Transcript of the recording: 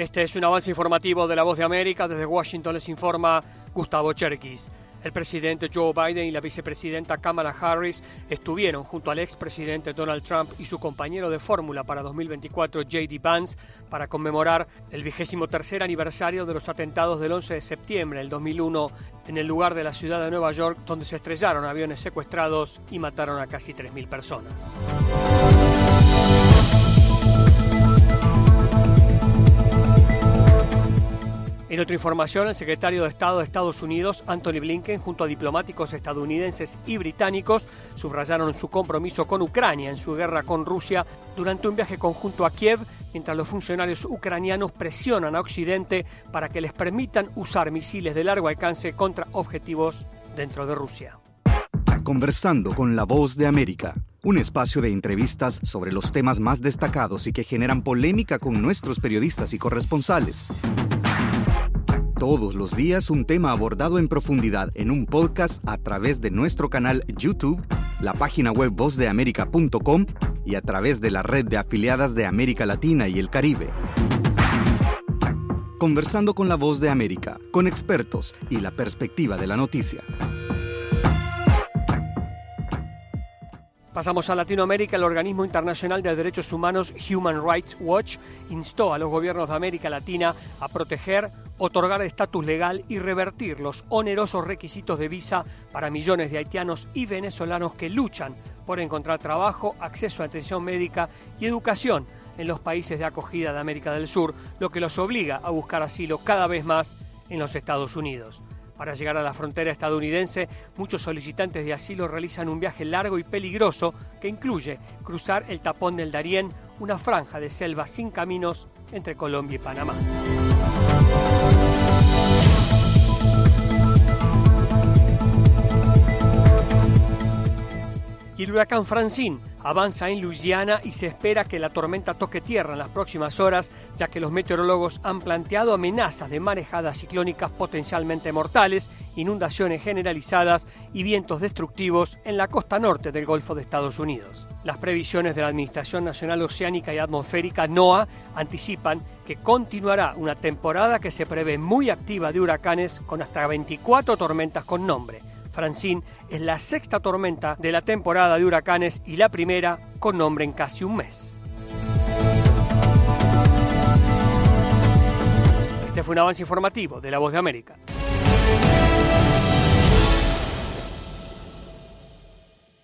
Este es un avance informativo de La Voz de América. Desde Washington les informa Gustavo Cherkis. El presidente Joe Biden y la vicepresidenta Kamala Harris estuvieron junto al expresidente Donald Trump y su compañero de fórmula para 2024, J.D. Vance, para conmemorar el 23º aniversario de los atentados del 11 de septiembre del 2001 en el lugar de la ciudad de Nueva York, donde se estrellaron aviones secuestrados y mataron a casi 3.000 personas. En otra información, el secretario de Estado de Estados Unidos, Antony Blinken, junto a diplomáticos estadounidenses y británicos, subrayaron su compromiso con Ucrania en su guerra con Rusia durante un viaje conjunto a Kiev, mientras los funcionarios ucranianos presionan a Occidente para que les permitan usar misiles de largo alcance contra objetivos dentro de Rusia. Conversando con La Voz de América, un espacio de entrevistas sobre los temas más destacados y que generan polémica con nuestros periodistas y corresponsales. Todos los días un tema abordado en profundidad en un podcast a través de nuestro canal YouTube, la página web vozdeamerica.com y a través de la red de afiliadas de América Latina y el Caribe. Conversando con La Voz de América, con expertos y la perspectiva de la noticia. Pasamos a Latinoamérica. El Organismo Internacional de Derechos Humanos Human Rights Watch instó a los gobiernos de América Latina a proteger, otorgar estatus legal y revertir los onerosos requisitos de visa para millones de haitianos y venezolanos que luchan por encontrar trabajo, acceso a atención médica y educación en los países de acogida de América del Sur, lo que los obliga a buscar asilo cada vez más en los Estados Unidos. Para llegar a la frontera estadounidense, muchos solicitantes de asilo realizan un viaje largo y peligroso que incluye cruzar el tapón del Darién, una franja de selva sin caminos entre Colombia y Panamá. Y el huracán Francine avanza en Luisiana y se espera que la tormenta toque tierra en las próximas horas, ya que los meteorólogos han planteado amenazas de marejadas ciclónicas potencialmente mortales, inundaciones generalizadas y vientos destructivos en la costa norte del Golfo de Estados Unidos. Las previsiones de la Administración Nacional Oceánica y Atmosférica, NOAA, anticipan que continuará una temporada que se prevé muy activa de huracanes con hasta 24 tormentas con nombre. Francine es la sexta tormenta de la temporada de huracanes y la primera con nombre en casi un mes. Este fue un avance informativo de La Voz de América.